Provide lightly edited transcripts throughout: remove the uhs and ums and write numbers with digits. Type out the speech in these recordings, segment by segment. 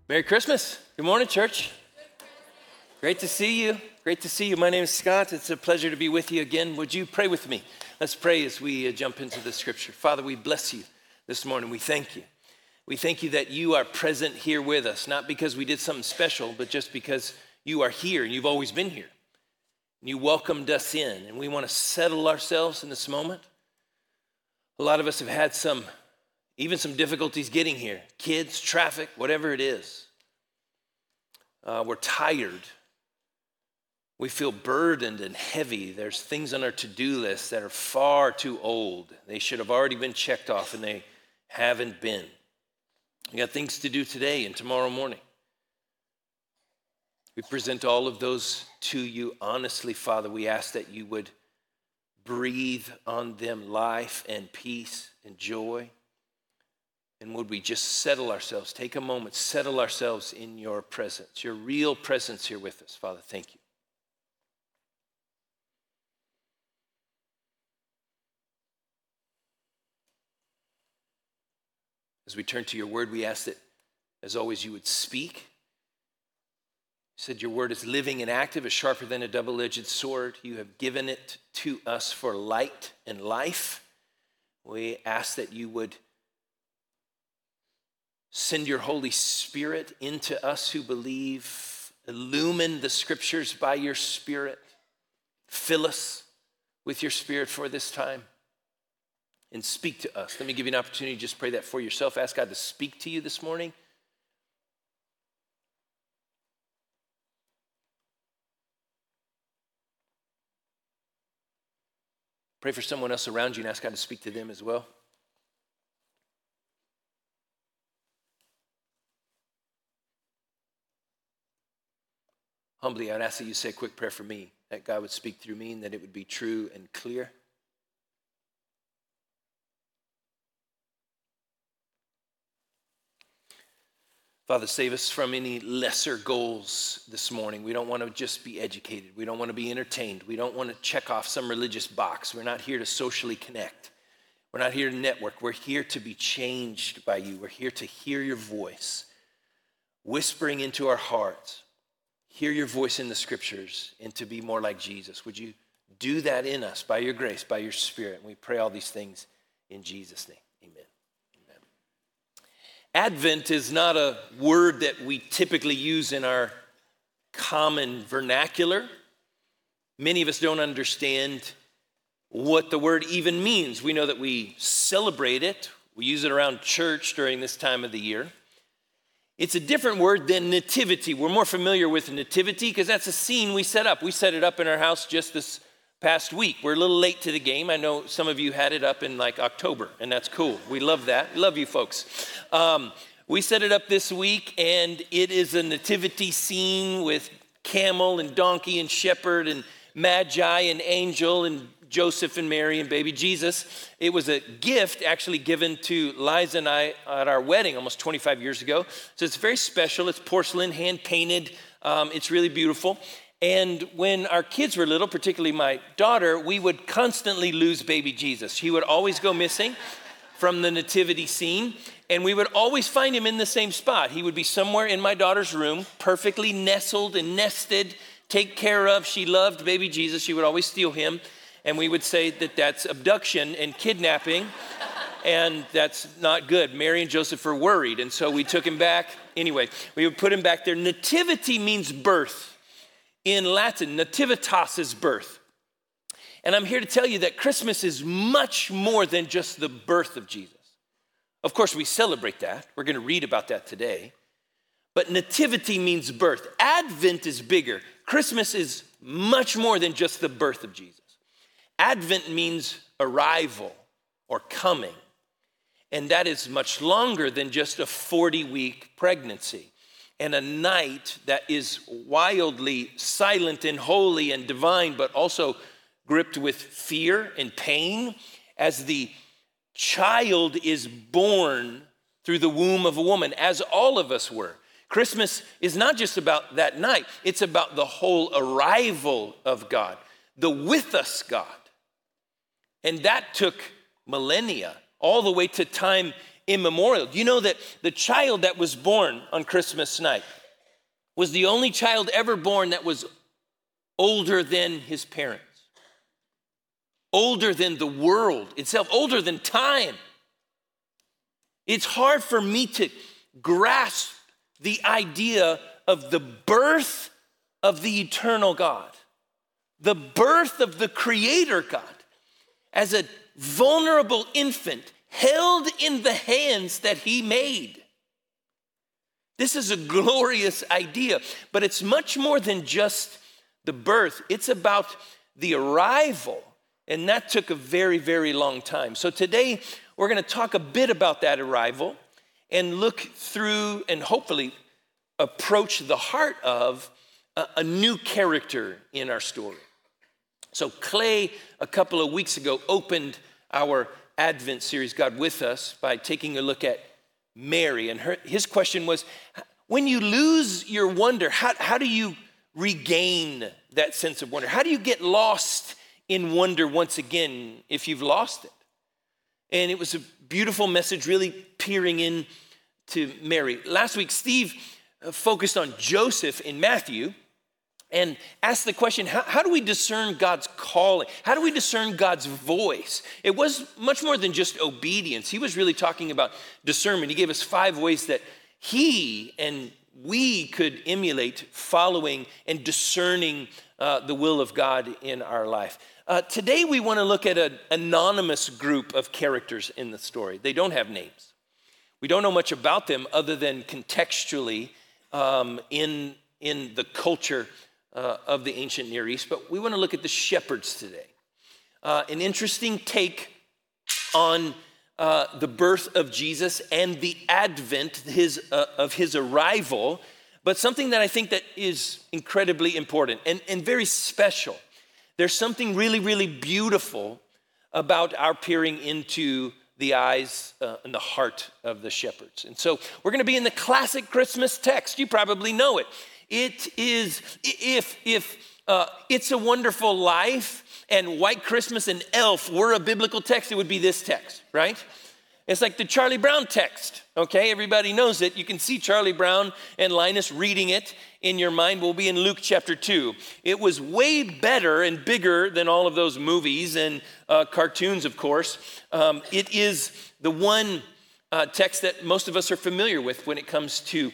Merry Christmas. Good morning, church. Great to see you. Great to see you. My name is Scott. It's a pleasure to be with you again. Would you pray with me? Let's pray as we jump into the scripture. Father, we bless you this morning. We thank you. We thank you that you are present here with us, not because we did something special, but just because you are here and you've always been here. You welcomed us in, and we want to settle ourselves in this moment. A lot of us have had even some difficulties getting here. Kids, traffic, whatever it is. We're tired. We feel burdened and heavy. There's things on our to-do list that are far too old. They should have already been checked off, and they haven't been. We got things to do today and tomorrow morning. We present all of those to you honestly, Father. We ask that you would breathe on them life and peace and joy. And would we just settle ourselves, take a moment, settle ourselves in your presence, your real presence here with us. Father, thank you. As we turn to your word, we ask that, as always, you would speak. You said your word is living and active, is sharper than a double-edged sword. You have given it to us for light and life. We ask that you would send your Holy Spirit into us who believe. Illumine the scriptures by your Spirit. Fill us with your Spirit for this time. And speak to us. Let me give you an opportunity to just pray that for yourself. Ask God to speak to you this morning. Pray for someone else around you and ask God to speak to them as well. Humbly, I'd ask that you say a quick prayer for me, that God would speak through me and that it would be true and clear. Father, save us from any lesser goals this morning. We don't want to just be educated. We don't want to be entertained. We don't want to check off some religious box. We're not here to socially connect. We're not here to network. We're here to be changed by you. We're here to hear your voice whispering into our hearts. Hear your voice in the scriptures and to be more like Jesus. Would you do that in us by your grace, by your Spirit? And we pray all these things in Jesus' name. Amen. Amen. Advent is not a word that we typically use in our common vernacular. Many of us don't understand what the word even means. We know that we celebrate it. We use it around church during this time of the year. It's a different word than nativity. We're more familiar with nativity because that's a scene we set up. We set it up in our house just this past week. We're a little late to the game. I know some of you had it up in like October, and that's cool. We love that. We love you folks. We set it up this week, and it is a nativity scene with camel and donkey and shepherd and magi and angel and Joseph and Mary and baby Jesus. It was a gift actually given to Liza and I at our wedding almost 25 years ago. So it's very special. It's porcelain, hand painted. It's really beautiful. And when our kids were little, particularly my daughter, we would constantly lose baby Jesus. He would always go missing from the nativity scene, and we would always find him in the same spot. He would be somewhere in my daughter's room, perfectly nestled and nested, take care of. She loved baby Jesus. She would always steal him. And we would say that that's abduction and kidnapping, and that's not good. Mary and Joseph were worried, and so we took him back. Anyway, we would put him back there. Nativity means birth. In Latin, nativitas is birth. And I'm here to tell you that Christmas is much more than just the birth of Jesus. Of course, we celebrate that. We're going to read about that today. But nativity means birth. Advent is bigger. Christmas is much more than just the birth of Jesus. Advent means arrival or coming, and that is much longer than just a 40-week pregnancy and a night that is wildly silent and holy and divine, but also gripped with fear and pain as the child is born through the womb of a woman, as all of us were. Christmas is not just about that night. It's about the whole arrival of God, the with us God. And that took millennia, all the way to time immemorial. Do you know that the child that was born on Christmas night was the only child ever born that was older than his parents, older than the world itself, older than time? It's hard for me to grasp the idea of the birth of the eternal God, the birth of the Creator God, as a vulnerable infant held in the hands that he made. This is a glorious idea, but it's much more than just the birth. It's about the arrival, and that took a very, very long time. So today, we're going to talk a bit about that arrival and look through and hopefully approach the heart of a new character in our story. So Clay, a couple of weeks ago, opened our Advent series, God With Us, by taking a look at Mary. And his question was, when you lose your wonder, how do you regain that sense of wonder? How do you get lost in wonder once again if you've lost it? And it was a beautiful message, really peering into Mary. Last week, Steve focused on Joseph in Matthew and asked the question, how do we discern God's calling? How do we discern God's voice? It was much more than just obedience. He was really talking about discernment. He gave us 5 ways that he and we could emulate following and discerning the will of God in our life. Today we want to look at an anonymous group of characters in the story. They don't have names. We don't know much about them other than contextually in the culture of the ancient Near East, but we want to look at the shepherds today. An interesting take on the birth of Jesus and the advent of his arrival, but something that I think that is incredibly important and very special. There's something really, really beautiful about our peering into the eyes and the heart of the shepherds. And so we're going to be in the classic Christmas text. You probably know it. It is, if It's a Wonderful Life and White Christmas and Elf were a biblical text, it would be this text, right? It's like the Charlie Brown text, okay? Everybody knows it. You can see Charlie Brown and Linus reading it in your mind. We'll be in Luke chapter 2. It was way better and bigger than all of those movies and cartoons, of course. It is the one text that most of us are familiar with when it comes to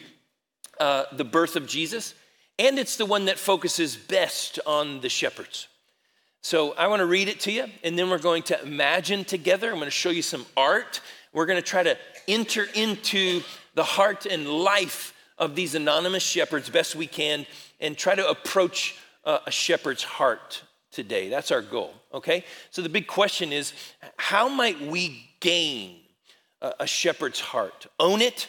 the birth of Jesus. And it's the one that focuses best on the shepherds. So I want to read it to you, and then we're going to imagine together. I'm going to show you some art. We're going to try to enter into the heart and life of these anonymous shepherds best we can and try to approach a shepherd's heart today. That's our goal, okay? So the big question is, how might we gain a shepherd's heart? Own it,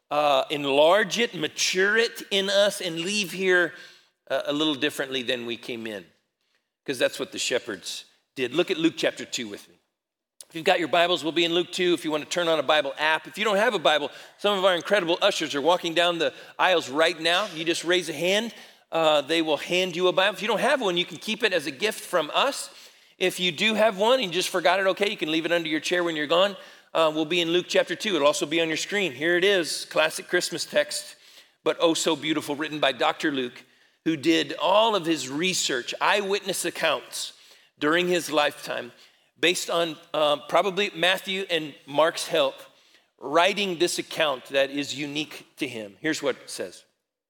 enlarge it, mature it in us, and leave here a little differently than we came in. Because that's what the shepherds did. Look at Luke chapter 2 with me. If you've got your Bibles, we'll be in Luke 2. If you want to turn on a Bible app. If you don't have a Bible, some of our incredible ushers are walking down the aisles right now. You just raise a hand. They will hand you a Bible. If you don't have one, you can keep it as a gift from us. If you do have one and you just forgot it, okay, you can leave it under your chair when you're gone. We'll be in Luke chapter 2. It'll also be on your screen. Here it is, classic Christmas text, but oh so beautiful, written by Dr. Luke, who did all of his research, eyewitness accounts during his lifetime, based on probably Matthew and Mark's help, writing this account that is unique to him. Here's what it says.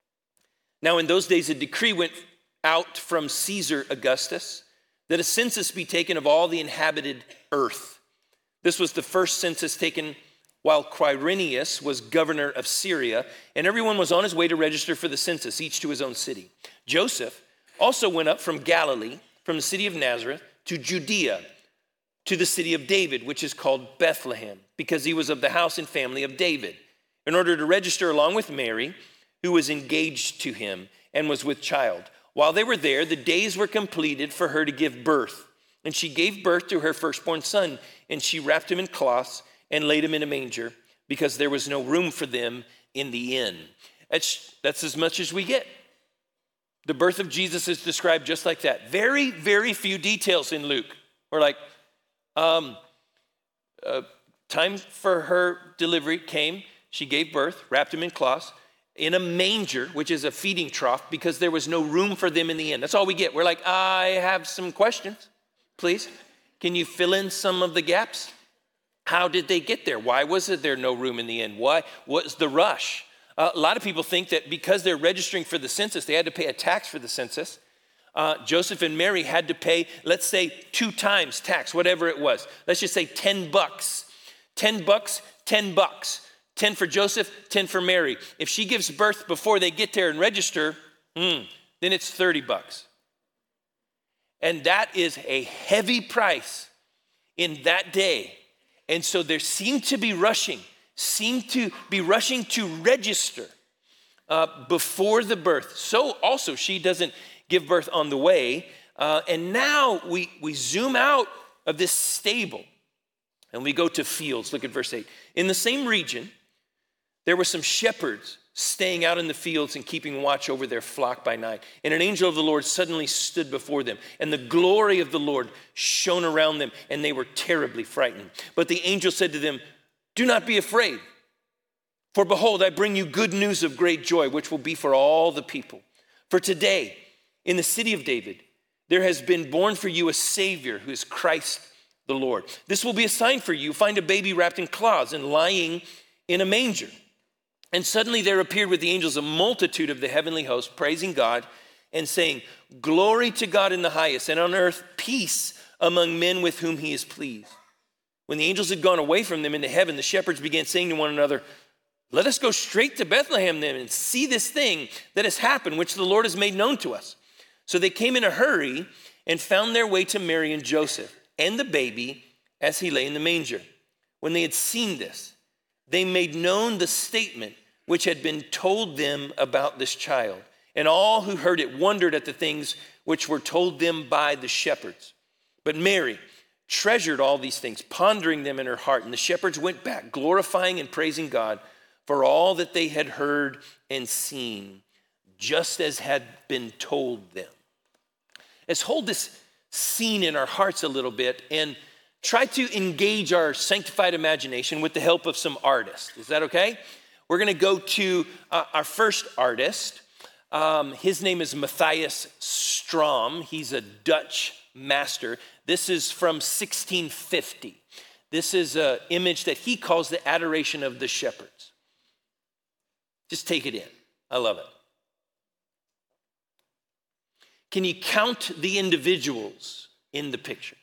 Now in those days, a decree went out from Caesar Augustus that a census be taken of all the inhabited earth. This was the first census taken while Quirinius was governor of Syria, and everyone was on his way to register for the census, each to his own city. Joseph also went up from Galilee, from the city of Nazareth, to Judea, to the city of David, which is called Bethlehem, because he was of the house and family of David, in order to register along with Mary, who was engaged to him and was with child. While they were there, the days were completed for her to give birth. And she gave birth to her firstborn son, and she wrapped him in cloths and laid him in a manger, because there was no room for them in the inn. That's as much as we get. The birth of Jesus is described just like that. Very, very few details in Luke. We're like, time for her delivery came. She gave birth, wrapped him in cloths, in a manger, which is a feeding trough, because there was no room for them in the inn. That's all we get. We're like, I have some questions, please. Can you fill in some of the gaps? How did they get there? Why was there no room in the inn? Why was the rush? A lot of people think that because they're registering for the census, they had to pay a tax for the census. Joseph and Mary had to pay, let's say, 2 times tax, whatever it was. Let's just say $10. $10, $10. 10 for Joseph, 10 for Mary. If she gives birth before they get there and register, then it's $30. And that is a heavy price in that day. And so there seemed to be rushing to register before the birth. So also she doesn't give birth on the way. And now we zoom out of this stable and we go to fields. Look at verse 8. In the same region, there were some shepherds staying out in the fields and keeping watch over their flock by night. And an angel of the Lord suddenly stood before them, and the glory of the Lord shone around them, and they were terribly frightened. But the angel said to them, "Do not be afraid, for behold, I bring you good news of great joy, which will be for all the people. For today, in the city of David, there has been born for you a Savior who is Christ the Lord. This will be a sign for you. Find a baby wrapped in cloths and lying in a manger." And suddenly there appeared with the angels a multitude of the heavenly host, praising God and saying, "Glory to God in the highest, and on earth peace among men with whom he is pleased." When the angels had gone away from them into heaven, the shepherds began saying to one another, "Let us go straight to Bethlehem then and see this thing that has happened, which the Lord has made known to us." So they came in a hurry and found their way to Mary and Joseph and the baby as he lay in the manger. When they had seen this, they made known the statement which had been told them about this child. And all who heard it wondered at the things which were told them by the shepherds. But Mary treasured all these things, pondering them in her heart. And the shepherds went back, glorifying and praising God for all that they had heard and seen, just as had been told them. Let's hold this scene in our hearts a little bit and try to engage our sanctified imagination with the help of some artists. Is that okay? We're going to go to our first artist. His name is Matthias Strom. He's a Dutch master. This is from 1650. This is an image that he calls the Adoration of the Shepherds. Just take it in. I love it. Can you count the individuals in the picture?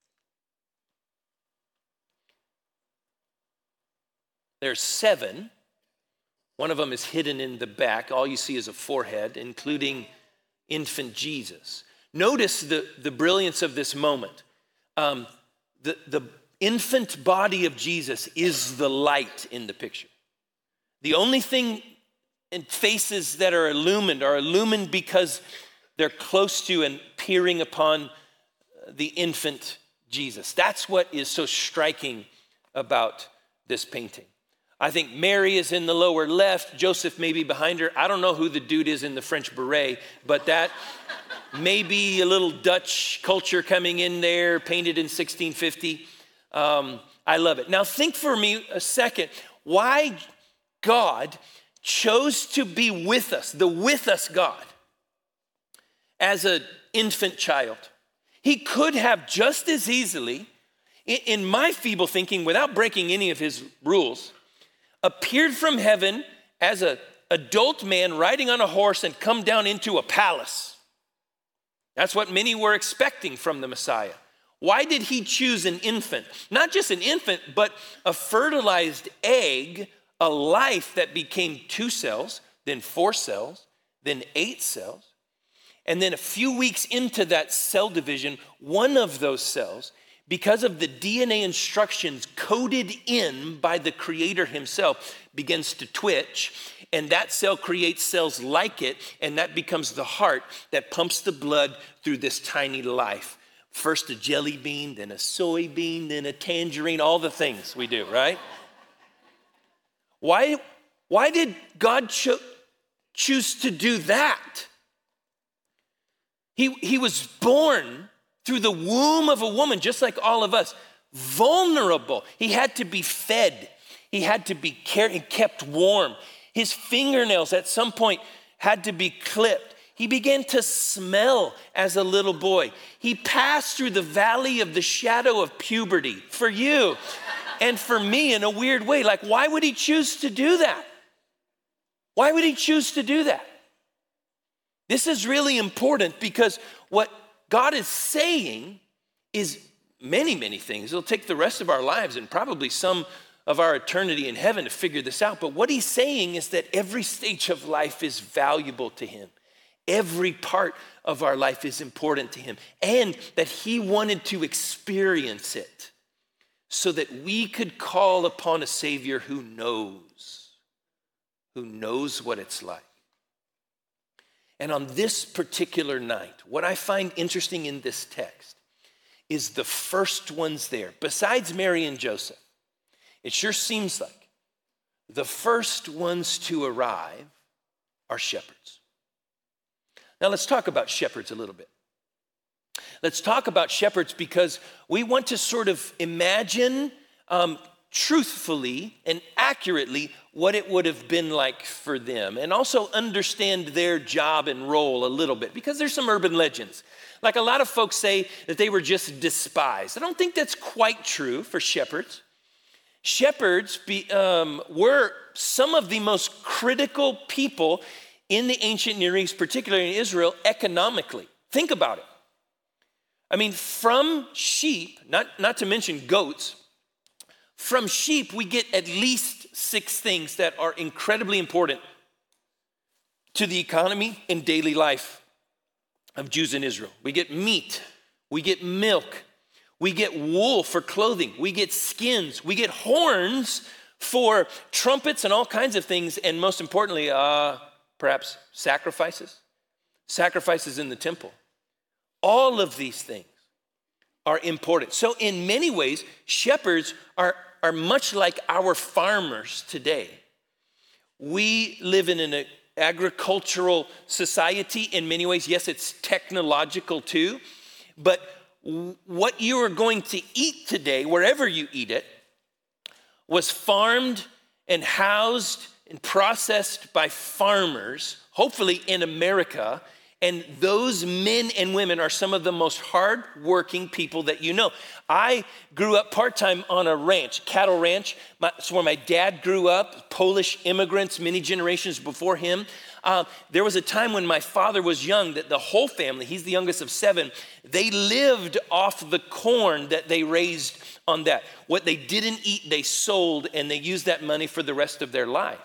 There's 7. One of them is hidden in the back. All you see is a forehead, including infant Jesus. Notice the brilliance of this moment. The infant body of Jesus is the light in the picture. The only thing in faces that are illumined because they're close to and peering upon the infant Jesus. That's what is so striking about this painting. I think Mary is in the lower left, Joseph may be behind her. I don't know who the dude is in the French beret, but that may be a little Dutch culture coming in there, painted in 1650. I love it. Now think for me a second, why God chose to be with us, the with us God, as an infant child. He could have just as easily, in my feeble thinking, without breaking any of his rules, appeared from heaven as an adult man riding on a horse and come down into a palace. That's what many were expecting from the Messiah. Why did he choose an infant? Not just an infant, but a fertilized egg, a life that became 2 cells, then 4 cells, then 8 cells. And then a few weeks into that cell division, one of those cells, because of the DNA instructions coded in by the Creator himself, begins to twitch, and that cell creates cells like it, and that becomes the heart that pumps the blood through this tiny life. First a jelly bean, then a soybean, then a tangerine, all the things we do, right? Why did God choose to do that? He was born through the womb of a woman, just like all of us, vulnerable. He had to be fed. He had to be kept warm. His fingernails at some point had to be clipped. He began to smell as a little boy. He passed through the valley of the shadow of puberty for you and for me in a weird way. Like, why would he choose to do that? Why would he choose to do that? This is really important because what God is saying is many, many things. It'll take the rest of our lives and probably some of our eternity in heaven to figure this out. But what he's saying is that every stage of life is valuable to him. Every part of our life is important to him. And that he wanted to experience it so that we could call upon a Savior who knows what it's like. And on this particular night, what I find interesting in this text is the first ones there, besides Mary and Joseph, it sure seems like the first ones to arrive are shepherds. Now let's talk about shepherds a little bit. Let's talk about shepherds because we want to sort of imagine truthfully and accurately what it would have been like for them, and also understand their job and role a little bit, because there's some urban legends. Like a lot of folks say that they were just despised. I don't think that's quite true for shepherds. Shepherds were some of the most critical people in the ancient Near East, particularly in Israel, economically. Think about it. I mean, from sheep, not to mention goats, from sheep, we get at least 6 things that are incredibly important to the economy and daily life of Jews in Israel. We get meat, we get milk, we get wool for clothing, we get skins, we get horns for trumpets and all kinds of things, and most importantly, perhaps sacrifices in the temple. All of these things are important. So in many ways, shepherds are much like our farmers today. We live in an agricultural society in many ways. Yes, it's technological too, but what you are going to eat today, wherever you eat it, was farmed and housed and processed by farmers, hopefully in America. And those men and women are some of the most hardworking people that you know. I grew up part-time on a ranch, cattle ranch. It's where my dad grew up, Polish immigrants, many generations before him. There was a time when my father was young that the whole family, he's the youngest of 7, they lived off the corn that they raised on that. What they didn't eat, they sold, and they used that money for the rest of their life.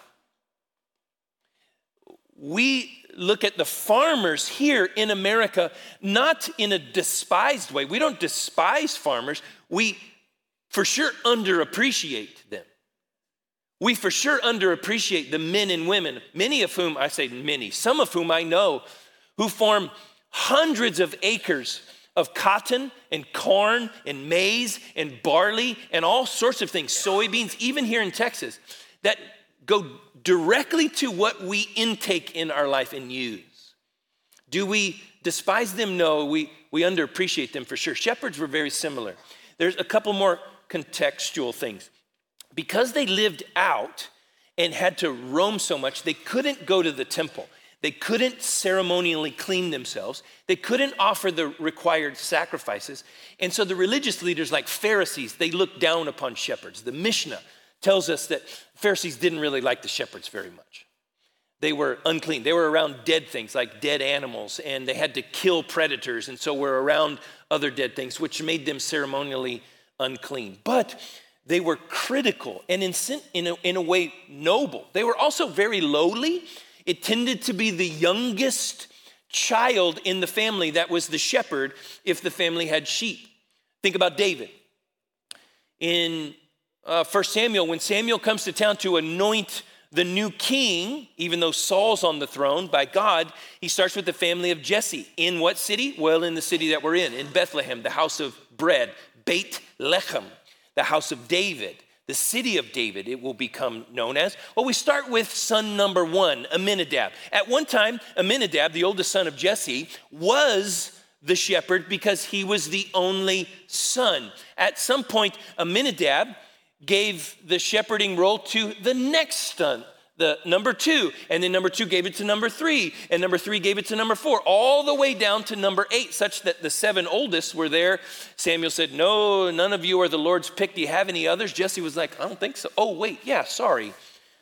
We look at the farmers here in America, not in a despised way. We don't despise farmers. We for sure underappreciate them. We for sure underappreciate the men and women, some of whom I know, who farm hundreds of acres of cotton and corn and maize and barley and all sorts of things, soybeans, even here in Texas, that go directly to what we intake in our life and use. Do we despise them? No, we underappreciate them for sure. Shepherds were very similar. There's a couple more contextual things. Because they lived out and had to roam so much, they couldn't go to the temple. They couldn't ceremonially clean themselves. They couldn't offer the required sacrifices. And so the religious leaders like Pharisees, they looked down upon shepherds. The Mishnah tells us that Pharisees didn't really like the shepherds very much. They were unclean. They were around dead things like dead animals, and they had to kill predators, and so were around other dead things, which made them ceremonially unclean. But they were critical and in a way noble. They were also very lowly. It tended to be the youngest child in the family that was the shepherd if the family had sheep. Think about David. In 1 Samuel, when Samuel comes to town to anoint the new king, even though Saul's on the throne by God, he starts with the family of Jesse. In what city? Well, in the city that we're in Bethlehem, the house of bread, Beit Lechem, the house of David, the city of David, it will become known as. Well, we start with son number 1, Amminadab. At one time, Amminadab, the oldest son of Jesse, was the shepherd because he was the only son. At some point, Amminadab gave the shepherding role to the next son, the number 2, and then number 2 gave it to number 3, and number 3 gave it to number 4, all the way down to number 8, such that the 7 oldest were there. Samuel said, no, none of you are the Lord's pick. Do you have any others? Jesse was like, I don't think so. Oh, wait, yeah, sorry.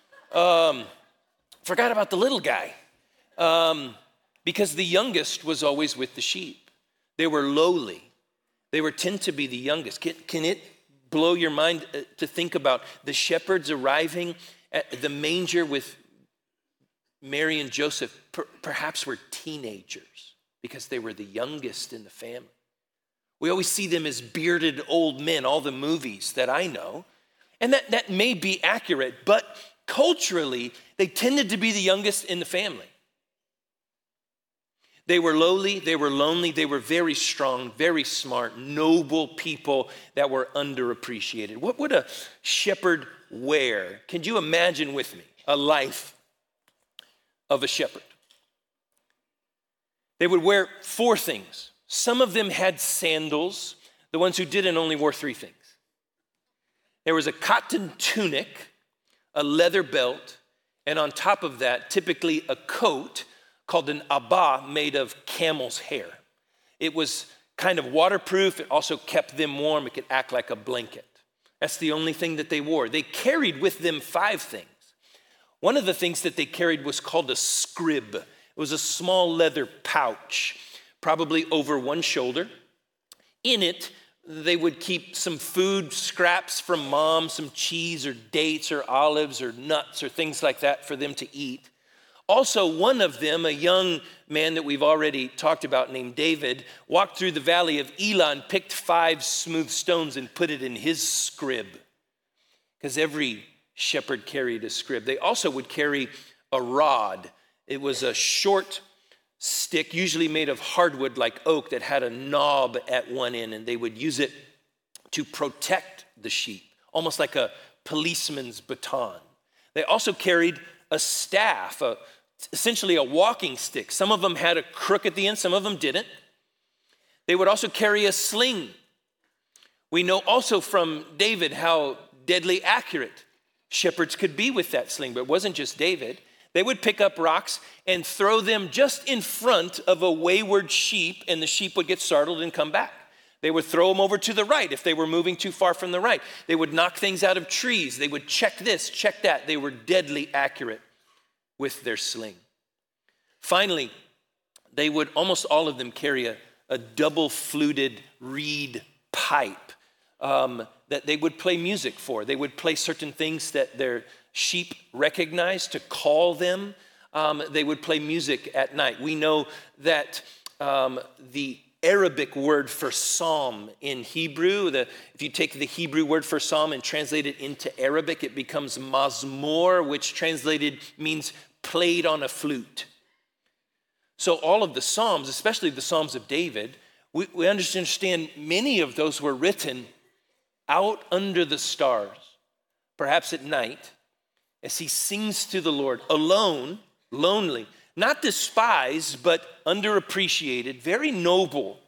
Forgot about the little guy. Because the youngest was always with the sheep. They were lowly. They tend to be the youngest. Can it blow your mind to think about the shepherds arriving at the manger with Mary and Joseph? Perhaps were teenagers because they were the youngest in the family. We always see them as bearded old men, all the movies that I know. And that may be accurate, but culturally, they tended to be the youngest in the family. They were lowly, they were lonely, they were very strong, very smart, noble people that were underappreciated. What would a shepherd wear? Can you imagine with me a life of a shepherd? They would wear 4 things. Some of them had sandals. The ones who didn't only wore 3 things. There was a cotton tunic, a leather belt, and on top of that, typically a coat called an abba made of camel's hair. It was kind of waterproof. It also kept them warm. It could act like a blanket. That's the only thing that they wore. They carried with them 5 things. One of the things that they carried was called a scrib. It was a small leather pouch, probably over one shoulder. In it, they would keep some food scraps from mom, some cheese or dates or olives or nuts or things like that for them to eat. Also, one of them, a young man that we've already talked about named David, walked through the valley of Elah and picked 5 smooth stones and put it in his scrib. Because every shepherd carried a scrib. They also would carry a rod. It was a short stick, usually made of hardwood like oak, that had a knob at one end, and they would use it to protect the sheep, almost like a policeman's baton. They also carried a staff, essentially a walking stick. Some of them had a crook at the end, some of them didn't. They would also carry a sling. We know also from David how deadly accurate shepherds could be with that sling, but it wasn't just David. They would pick up rocks and throw them just in front of a wayward sheep, and the sheep would get startled and come back. They would throw them over to the right if they were moving too far from the right. They would knock things out of trees. They would check this, check that. They were deadly accurate with their sling. Finally, they would, almost all of them, carry a double-fluted reed pipe that they would play music for. They would play certain things that their sheep recognized to call them. They would play music at night. We know that the Arabic word for psalm in Hebrew, if you take the Hebrew word for psalm and translate it into Arabic, it becomes mazmor, which translated means played on a flute. So all of the Psalms, especially the Psalms of David, we understand many of those were written out under the stars, perhaps at night, as he sings to the Lord, alone, lonely, not despised, but underappreciated, very noble,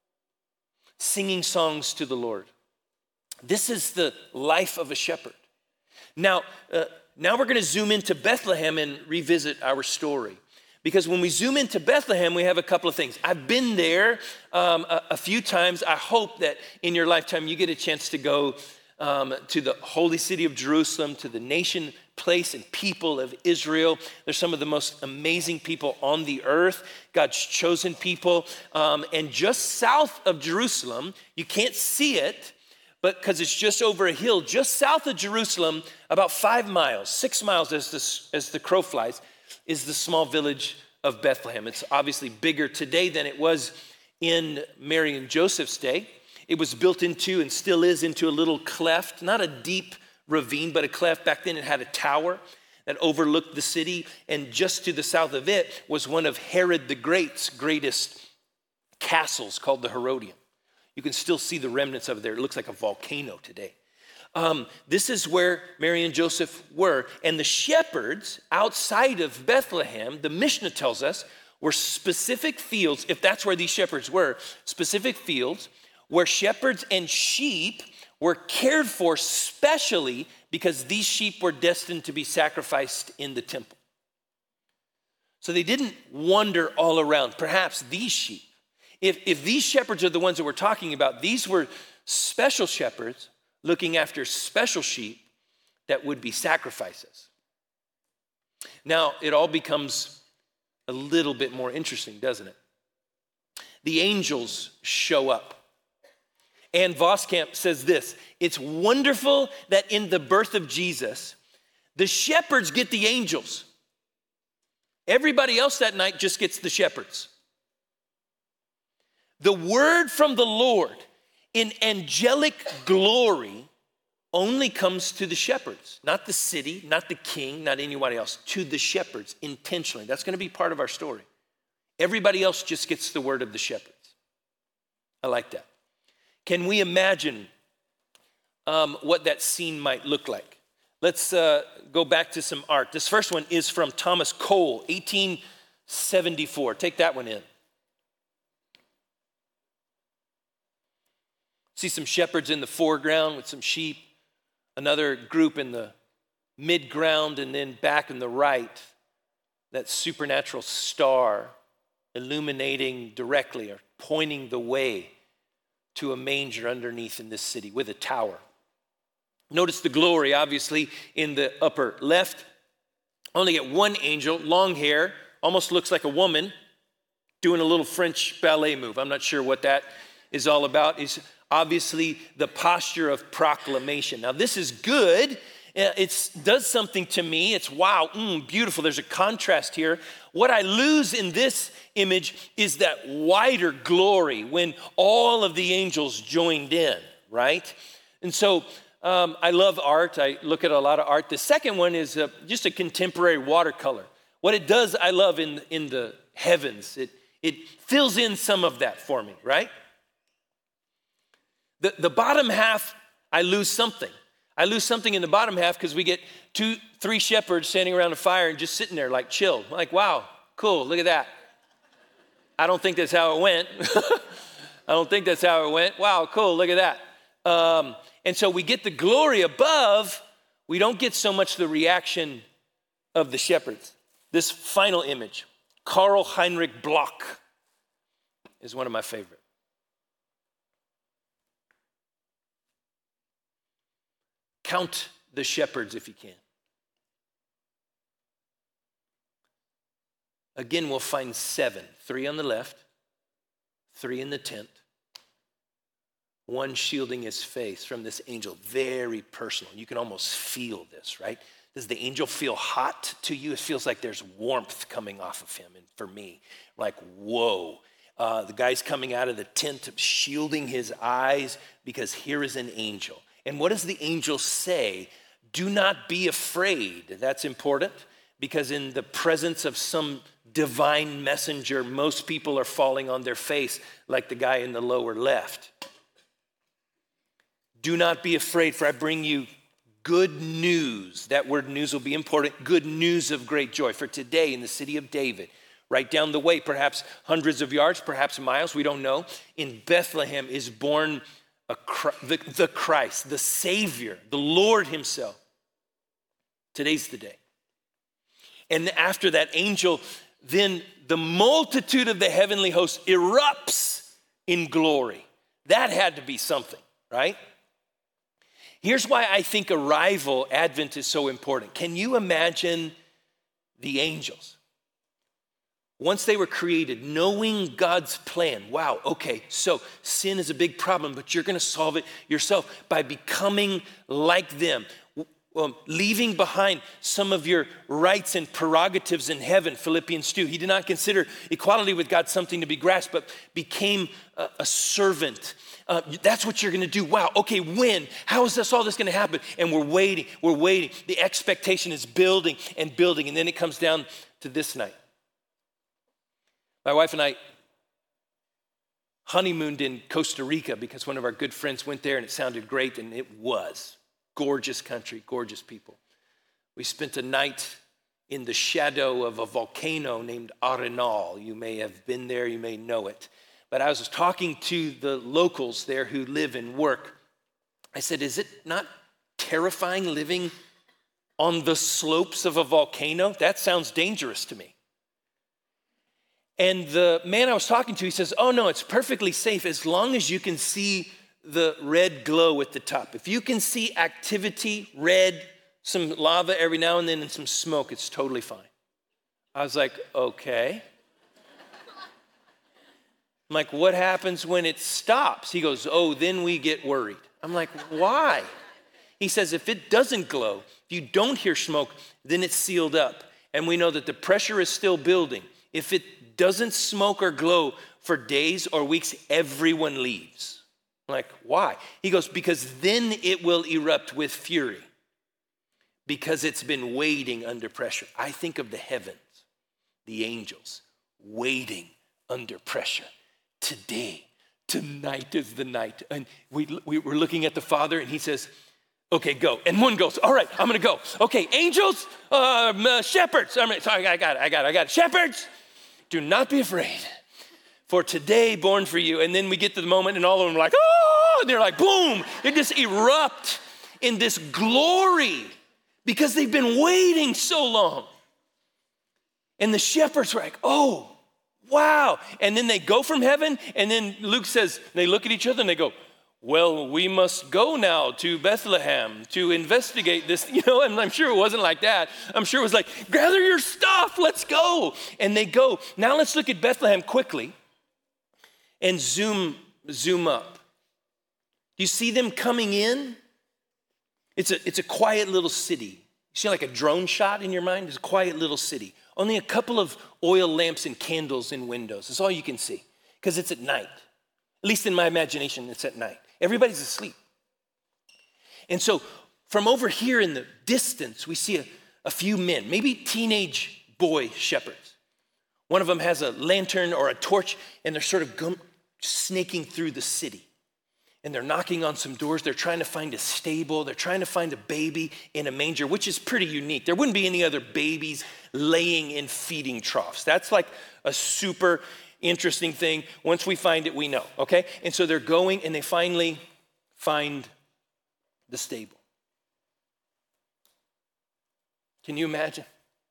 singing songs to the Lord. This is the life of a shepherd. Now we're going to zoom into Bethlehem and revisit our story. Because when we zoom into Bethlehem, we have a couple of things. I've been there a few times. I hope that in your lifetime you get a chance to go to the holy city of Jerusalem, to the nation, place, and people of Israel. They're some of the most amazing people on the earth, God's chosen people. And just south of Jerusalem, you can't see it, but because it's just over a hill, just south of Jerusalem, about 5 miles, 6 miles as the crow flies, is the small village of Bethlehem. It's obviously bigger today than it was in Mary and Joseph's day. It was built into, and still is, into a little cleft, not a deep ravine, but a cleft. Back then it had a tower that overlooked the city, and just to the south of it was one of Herod the Great's greatest castles called the Herodium. You can still see the remnants of it there. It looks like a volcano today. This is where Mary and Joseph were. And the shepherds outside of Bethlehem, the Mishnah tells us, were specific fields, if that's where these shepherds were, specific fields where shepherds and sheep were cared for specially because these sheep were destined to be sacrificed in the temple. So they didn't wander all around. Perhaps these sheep, if these shepherds are the ones that we're talking about, these were special shepherds looking after special sheep that would be sacrifices. Now, it all becomes a little bit more interesting, doesn't it? The angels show up. Ann Voskamp says this: it's wonderful that in the birth of Jesus, the shepherds get the angels. Everybody else that night just gets the shepherds. The word from the Lord in angelic glory only comes to the shepherds, not the city, not the king, not anybody else, to the shepherds intentionally. That's going to be part of our story. Everybody else just gets the word of the shepherds. I like that. Can we imagine what that scene might look like? Let's go back to some art. This first one is from Thomas Cole, 1874. Take that one in. See some shepherds in the foreground with some sheep, another group in the mid-ground, and then back in the right, that supernatural star illuminating directly or pointing the way to a manger underneath in this city with a tower. Notice the glory, obviously, in the upper left. Only get one angel, long hair, almost looks like a woman, doing a little French ballet move. I'm not sure what that is all about. It's obviously the posture of proclamation. Now, this is good. It does something to me. It's wow, beautiful. There's a contrast here. What I lose in this image is that wider glory when all of the angels joined in, right? And so I love art. I look at a lot of art. The second one is just a contemporary watercolor. What it does, I love in the heavens. It fills in some of that for me, right? The bottom half, I lose something. I lose something in the bottom half because we get 2-3 shepherds standing around a fire and just sitting there like chill. Like, wow, cool, look at that. I don't think that's how it went. I don't think that's how it went. Wow, cool, look at that. And so we get the glory above. We don't get so much the reaction of the shepherds. This final image, Karl Heinrich Bloch, is one of my favorite. Count the shepherds if you can. Again, we'll find 7. 3 on the left, 3 in the tent, 1 shielding his face from this angel. Very personal. You can almost feel this, right? Does the angel feel hot to you? It feels like there's warmth coming off of him. And for me, like, whoa. The guy's coming out of the tent, shielding his eyes because here is an angel. And what does the angel say? Do not be afraid. That's important because in the presence of some divine messenger, most people are falling on their face like the guy in the lower left. Do not be afraid, for I bring you good news. That word news will be important. Good news of great joy. For today in the city of David, right down the way, perhaps hundreds of yards, perhaps miles, we don't know, in Bethlehem is born the Christ, the Savior, the Lord himself. Today's the day. And after that angel, then the multitude of the heavenly host erupts in glory. That had to be something, right? Here's why I think arrival, Advent is so important. Can you imagine the angels? Once they were created, knowing God's plan. Wow, okay, so sin is a big problem, but you're gonna solve it yourself by becoming like them. Leaving behind some of your rights and prerogatives in heaven, Philippians 2. He did not consider equality with God something to be grasped, but became a servant. That's what you're gonna do. Wow, okay, when? How is all this gonna happen? And we're waiting. The expectation is building, and then it comes down to this night. My wife and I honeymooned in Costa Rica because one of our good friends went there and it sounded great, and it was. Gorgeous country, gorgeous people. We spent a night in the shadow of a volcano named Arenal. You may have been there, you may know it. But I was talking to the locals there who live and work. I said, is it not terrifying living on the slopes of a volcano? That sounds dangerous to me. And the man I was talking to, he says, oh no, it's perfectly safe as long as you can see the red glow at the top. If you can see activity, red, some lava every now and then and some smoke, it's totally fine. I was like, okay. I'm like, what happens when it stops? He goes, oh, then we get worried. I'm like, why? He says, if it doesn't glow, if you don't hear smoke, then it's sealed up. And we know that the pressure is still building. If it doesn't smoke or glow for days or weeks, everyone leaves. I'm like, why? He goes, because then it will erupt with fury. Because it's been waiting under pressure. I think of the heavens, the angels, waiting under pressure. Tonight is the night. And we were looking at the Father and he says, okay, go. And one goes, all right, I'm gonna go. Okay, angels, shepherds. Sorry, I got it. Shepherds, do not be afraid. For today born for you. And then we get to the moment and all of them are like, oh, and they're like, boom. They just erupt in this glory because they've been waiting so long. And the shepherds were like, oh, wow. And then they go from heaven, and then Luke says, they look at each other and they go, well, we must go now to Bethlehem to investigate this, and I'm sure it wasn't like that. I'm sure it was like, gather your stuff, let's go. And they go. Now let's look at Bethlehem quickly and zoom up. Do you see them coming in? It's a quiet little city. You see like a drone shot in your mind? It's a quiet little city. Only a couple of oil lamps and candles in windows. That's all you can see because it's at night. At least in my imagination, it's at night. Everybody's asleep. And so from over here in the distance, we see a few men, maybe teenage boy shepherds. One of them has a lantern or a torch, and they're sort of snaking through the city. And they're knocking on some doors. They're trying to find a stable. They're trying to find a baby in a manger, which is pretty unique. There wouldn't be any other babies laying in feeding troughs. That's like a super interesting thing. Once we find it, we know, okay? And so they're going and they finally find the stable. Can you imagine?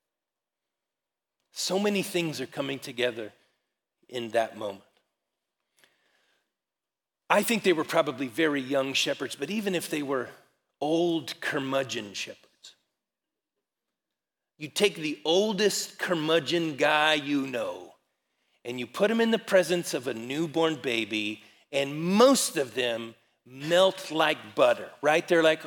So many things are coming together in that moment. I think they were probably very young shepherds, but even if they were old curmudgeon shepherds, you take the oldest curmudgeon guy you know, and you put him in the presence of a newborn baby, and most of them melt like butter, right? They're like,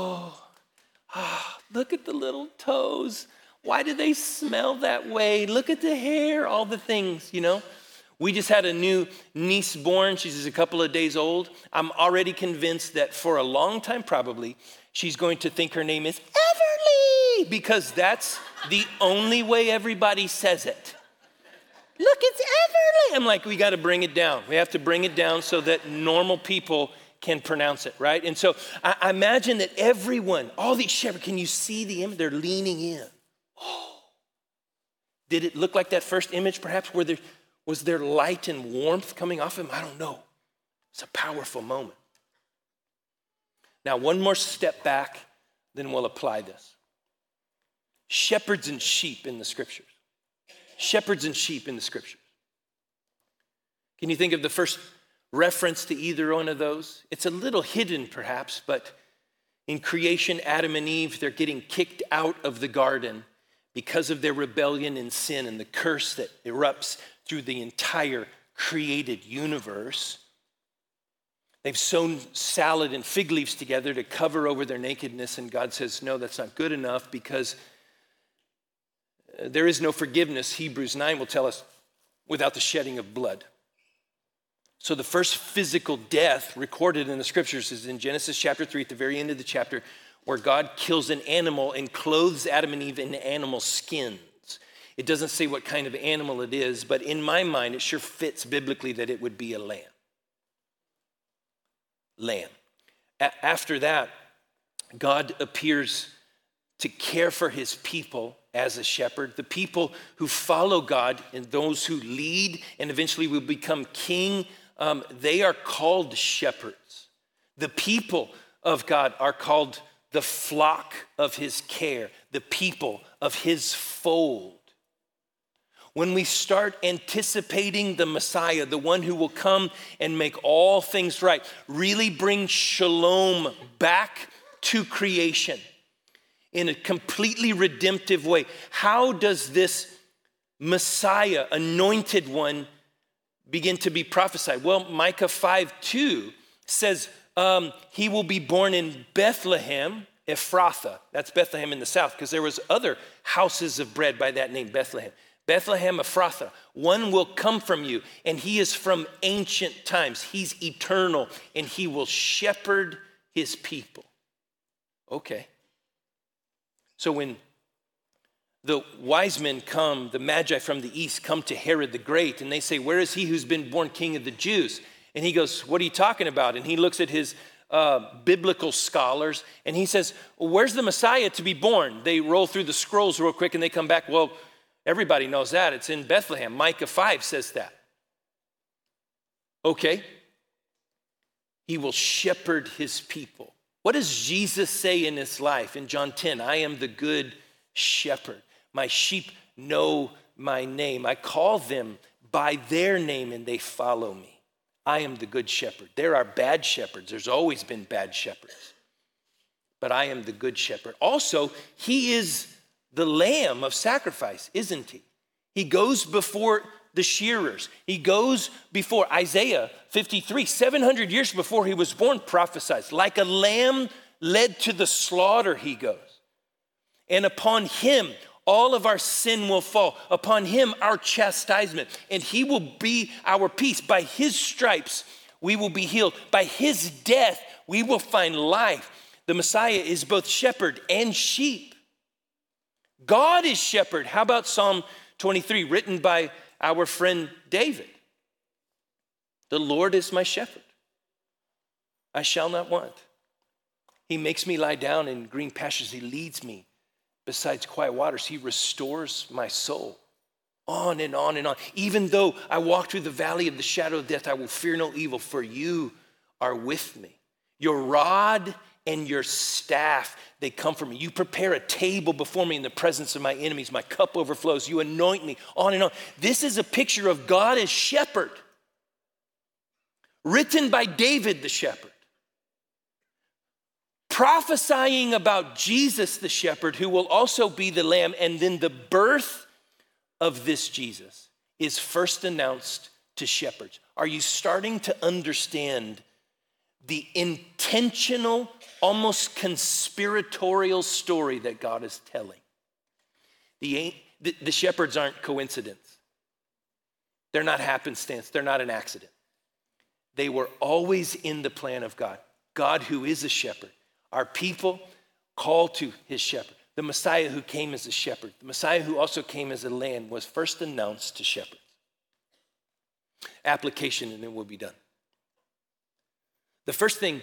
look at the little toes. Why do they smell that way? Look at the hair, all the things, We just had a new niece born. She's just a couple of days old. I'm already convinced that for a long time, probably, she's going to think her name is Everly because that's the only way everybody says it. Look, it's Everly. I'm like, we got to bring it down. We have to bring it down so that normal people can pronounce it, right? And so I imagine that everyone, all these shepherds, can you see the image? They're leaning in. Oh. Did it look like that first image, perhaps, where was there light and warmth coming off him? I don't know. It's a powerful moment. Now, one more step back, then we'll apply this. Shepherds and sheep in the scriptures. Shepherds and sheep in the scriptures. Can you think of the first reference to either one of those? It's a little hidden, perhaps, but in creation, Adam and Eve, they're getting kicked out of the garden because of their rebellion and sin and the curse that erupts through the entire created universe. They've sewn salad and fig leaves together to cover over their nakedness, and God says, no, that's not good enough because there is no forgiveness, Hebrews 9 will tell us, without the shedding of blood. So the first physical death recorded in the scriptures is in Genesis chapter 3 at the very end of the chapter, where God kills an animal and clothes Adam and Eve in animal skins. It doesn't say what kind of animal it is, but in my mind, it sure fits biblically that it would be a lamb. Lamb. After that, God appears to care for his people as a shepherd. The people who follow God and those who lead and eventually will become king, they are called shepherds. The people of God are called the flock of his care, the people of his fold. When we start anticipating the Messiah, the one who will come and make all things right, really bring shalom back to creation in a completely redemptive way, how does this Messiah, anointed one, begin to be prophesied? Well, Micah 5:2 says he will be born in Bethlehem, Ephrathah. That's Bethlehem in the south, because there was other houses of bread by that name, Bethlehem. Bethlehem Ephrathah, one will come from you, and he is from ancient times. He's eternal, and he will shepherd his people. Okay. So when the wise men come, the Magi from the east come to Herod the Great, and they say, where is he who's been born king of the Jews? And he goes, what are you talking about? And he looks at his biblical scholars, and he says, well, where's the Messiah to be born? They roll through the scrolls real quick, and they come back, well, everybody knows that. It's in Bethlehem. Micah 5 says that. Okay. He will shepherd his people. What does Jesus say in his life? In John 10, I am the good shepherd. My sheep know my name. I call them by their name and they follow me. I am the good shepherd. There are bad shepherds. There's always been bad shepherds. But I am the good shepherd. Also, he is the lamb of sacrifice, isn't he? He goes before the shearers. He goes before Isaiah 53, 700 years before he was born, prophesies. Like a lamb led to the slaughter, he goes. And upon him, all of our sin will fall. Upon him, our chastisement. And he will be our peace. By his stripes, we will be healed. By his death, we will find life. The Messiah is both shepherd and sheep. God is shepherd. How about Psalm 23, written by our friend David? The Lord is my shepherd. I shall not want. He makes me lie down in green pastures. He leads me beside quiet waters. He restores my soul. On and on and on. Even though I walk through the valley of the shadow of death, I will fear no evil, for you are with me. Your rod and your staff, they comfort me. You prepare a table before me in the presence of my enemies. My cup overflows. You anoint me, on and on. This is a picture of God as shepherd, written by David the shepherd, prophesying about Jesus the shepherd, who will also be the lamb. And then the birth of this Jesus is first announced to shepherds. Are you starting to understand the intentional, almost conspiratorial story that God is telling? The shepherds aren't coincidence. They're not happenstance. They're not an accident. They were always in the plan of God. God who is a shepherd. Our people called to his shepherd. The Messiah who came as a shepherd. The Messiah who also came as a lamb was first announced to shepherds. Application, and then we'll be done. The first thing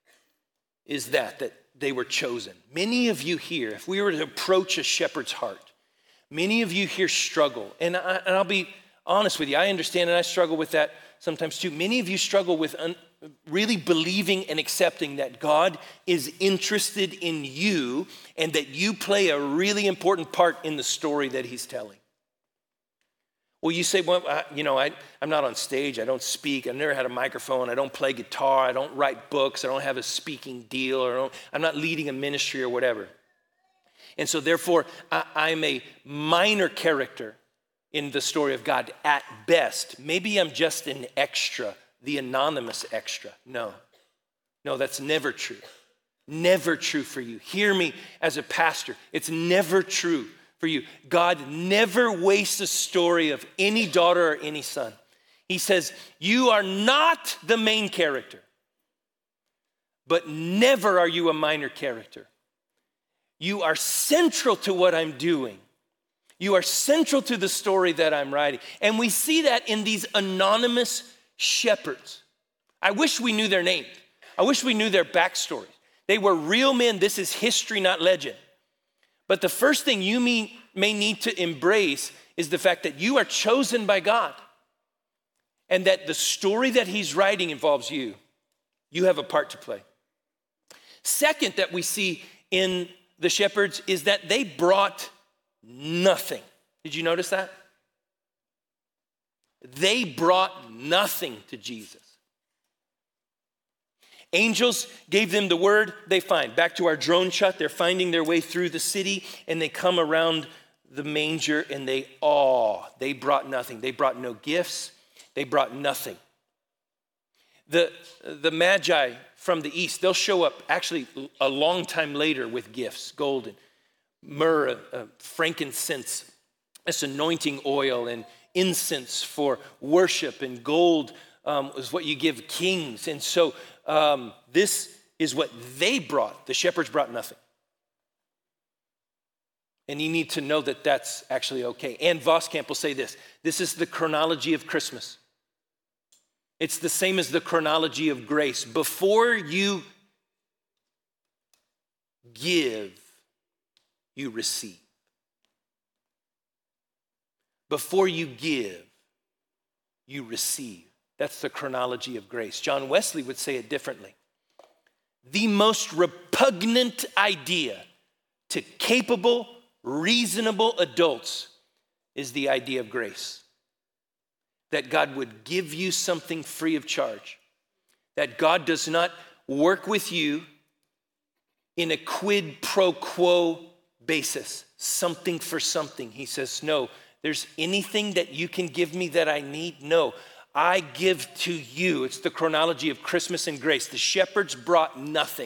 is that they were chosen. Many of you here, if we were to approach a shepherd's heart, many of you here struggle. And I'll be honest with you, I understand, and I struggle with that sometimes too. Many of you struggle with really believing and accepting that God is interested in you and that you play a really important part in the story that he's telling. Well, you say, well, I'm not on stage. I don't speak. I've never had a microphone. I don't play guitar. I don't write books. I don't have a speaking deal. I'm not leading a ministry or whatever. And so therefore, I'm a minor character in the story of God at best. Maybe I'm just an extra, the anonymous extra. No, that's never true. Never true for you. Hear me as a pastor. It's never true for you. God never wastes a story of any daughter or any son. He says, you are not the main character, but never are you a minor character. You are central to what I'm doing. You are central to the story that I'm writing. And we see that in these anonymous shepherds. I wish we knew their names. I wish we knew their backstories. They were real men. This is history, not legend. But the first thing you may need to embrace is the fact that you are chosen by God and that the story that he's writing involves you. You have a part to play. Second that we see in the shepherds is that they brought nothing. Did you notice that? They brought nothing to Jesus. Angels gave them the word, they find. Back to our drone shot, they're finding their way through the city and they come around the manger and they brought nothing. They brought no gifts, they brought nothing. The Magi from the east, they'll show up actually a long time later with gifts, gold and myrrh, frankincense, this anointing oil and incense for worship, and gold is what you give kings. And so this is what they brought. The shepherds brought nothing. And you need to know that that's actually okay. Ann Voskamp will say this: this is the chronology of Christmas. It's the same as the chronology of grace. Before you give, you receive. Before you give, you receive. That's the chronology of grace. John Wesley would say it differently. The most repugnant idea to capable, reasonable adults is the idea of grace. That God would give you something free of charge. That God does not work with you in a quid pro quo basis, something for something. He says, no, there's anything that you can give me that I need? No, I give to you. It's the chronology of Christmas and grace. The shepherds brought nothing.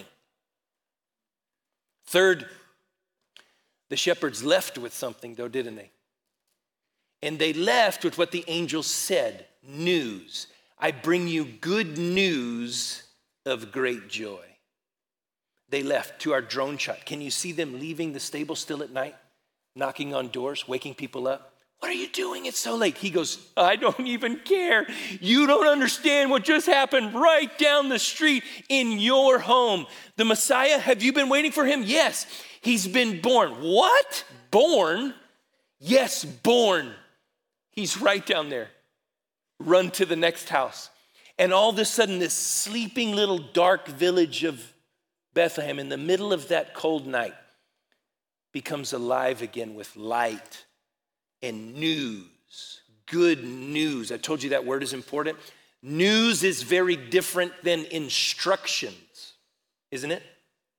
Third, the shepherds left with something though, didn't they? And they left with what the angel said, news. I bring you good news of great joy. They left. To our drone shot, can you see them leaving the stable still at night, knocking on doors, waking people up? What are you doing? It's so late. He goes, I don't even care. You don't understand what just happened right down the street in your home. The Messiah, have you been waiting for him? Yes, he's been born. What? Born? Yes, born. He's right down there. Run to the next house. And all of a sudden, this sleeping little dark village of Bethlehem in the middle of that cold night becomes alive again with light and news, good news. I told you that word is important. News is very different than instructions, isn't it?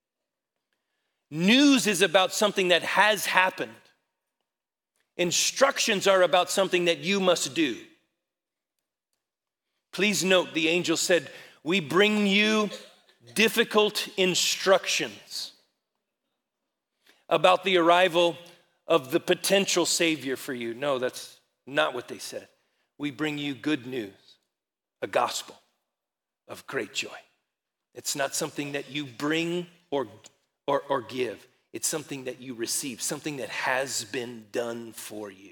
News is about something that has happened. Instructions are about something that you must do. Please note, the angel said, we bring you difficult instructions about the arrival of the potential Savior for you. No, that's not what they said. We bring you good news, a gospel of great joy. It's not something that you bring or give. It's something that you receive, something that has been done for you.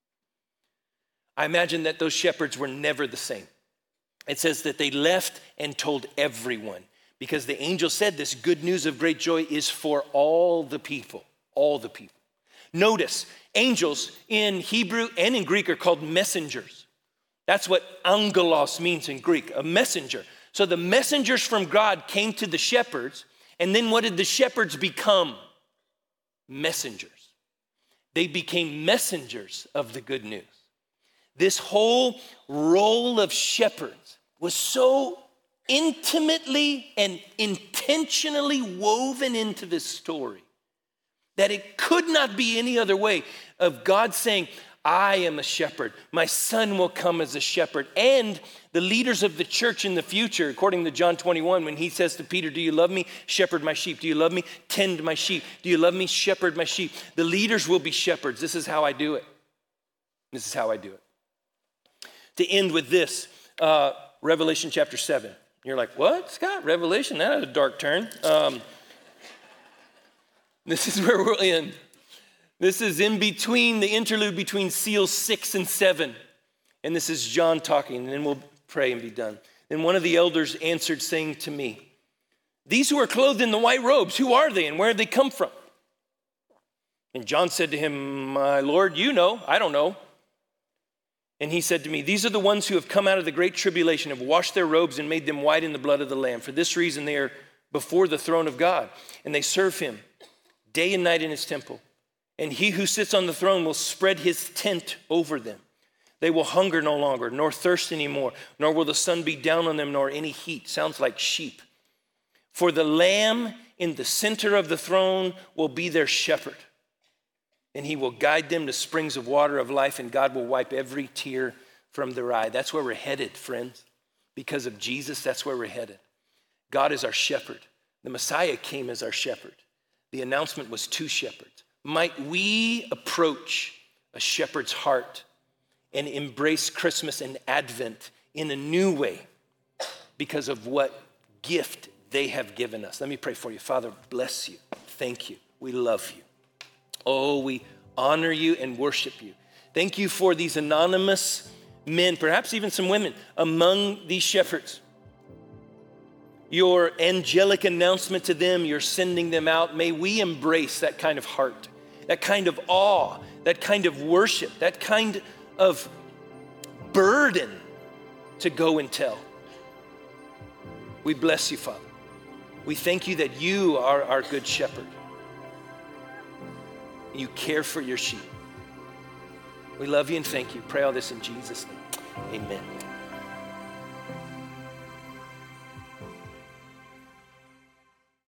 I imagine that those shepherds were never the same. It says that they left and told everyone, because the angel said this good news of great joy is for all the people, all the people. Notice, angels in Hebrew and in Greek are called messengers. That's what angelos means in Greek, a messenger. So the messengers from God came to the shepherds, and then what did the shepherds become? Messengers. They became messengers of the good news. This whole role of shepherds was so intimately and intentionally woven into this story that it could not be any other way of God saying, I am a shepherd. My son will come as a shepherd. And the leaders of the church in the future, according to John 21, when he says to Peter, do you love me? Shepherd my sheep. Do you love me? Tend my sheep. Do you love me? Shepherd my sheep. The leaders will be shepherds. This is how I do it. This is how I do it. To end with this, Revelation chapter 7. You're like, what, Scott? Revelation? That had a dark turn. This is where we'll end. This is in between, the interlude between seals 6 and 7. And this is John talking, and then we'll pray and be done. Then one of the elders answered, saying to me, these who are clothed in the white robes, who are they and where have they come from? And John said to him, my Lord, you know, I don't know. And he said to me, these are the ones who have come out of the great tribulation, have washed their robes and made them white in the blood of the Lamb. For this reason they are before the throne of God, and they serve him day and night in his temple. And he who sits on the throne will spread his tent over them. They will hunger no longer, nor thirst anymore, nor will the sun beat down on them, nor any heat. Sounds like sheep. For the Lamb in the center of the throne will be their shepherd. And he will guide them to springs of water of life, and God will wipe every tear from their eye. That's where we're headed, friends. Because of Jesus, that's where we're headed. God is our shepherd. The Messiah came as our shepherd. The announcement was two shepherds. Might we approach a shepherd's heart and embrace Christmas and Advent in a new way because of what gift they have given us. Let me pray for you. Father, bless you. Thank you. We love you. Oh, we honor you and worship you. Thank you for these anonymous men, perhaps even some women, among these shepherds. Your angelic announcement to them, you're sending them out. May we embrace that kind of heart, that kind of awe, that kind of worship, that kind of burden to go and tell. We bless you, Father. We thank you that you are our good shepherd. You care for your sheep. We love you and thank you. Pray all this in Jesus' name. Amen.